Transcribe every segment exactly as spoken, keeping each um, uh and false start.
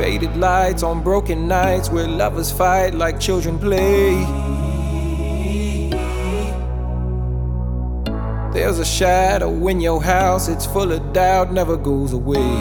Faded lights on broken nights where lovers fight like children play. There's a shadow in your house, it's full of doubt, never goes away.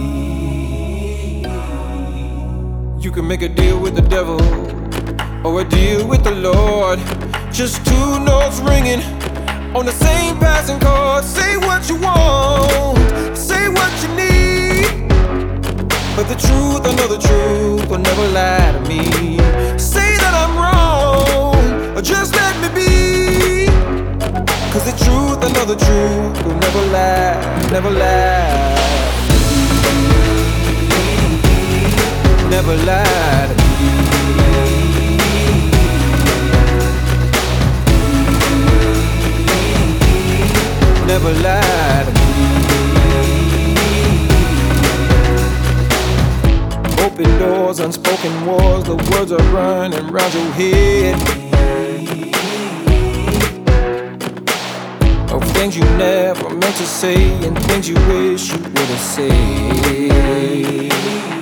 You can make a deal with the devil or a deal with the Lord. Just two notes ringing on the same passing chord. Say what you want, say what you need, but the truth, I know the truth will never lie to me. Say that I'm wrong, or just let me be, 'cause the truth, I know the truth will never lie, never lie. Never lie to me. Never lie to me. Open doors, unspoken wars, the words are running round your head. Of things you never meant to say and things you wish you would've said.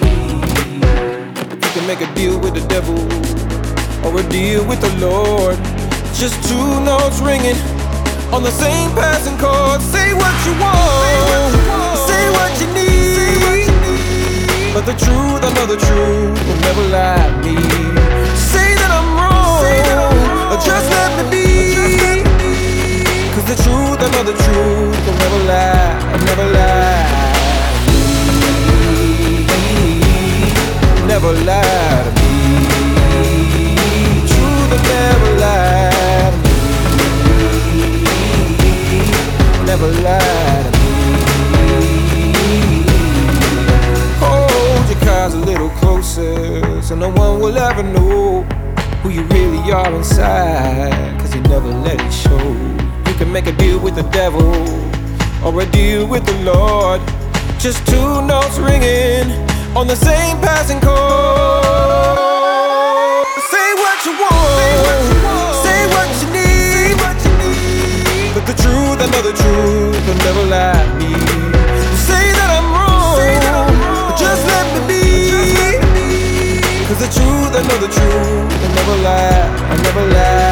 You can make a deal with the devil or a deal with the Lord. Just two notes ringing on the same passing chord. Say what you want, say what you need, but the truth, I know the truth will never lie to me. Say that I'm wrong, or just let me be, 'cause the truth, I know the truth will never lie, never lie. Never lie to me. Truth will never lie to me. Never lie to me. Hold your cards a little closer so no one will ever know who you really are inside, 'cause you never let it show. You can make a deal with the devil or a deal with the Lord. Just two notes ringing on the same passing chord. Say what you want, say what you need, but the truth, I know the truth will never lie to me. Say that I'm wrong, but just let me be, 'cause the truth, I know the truth will never lie, I never lie.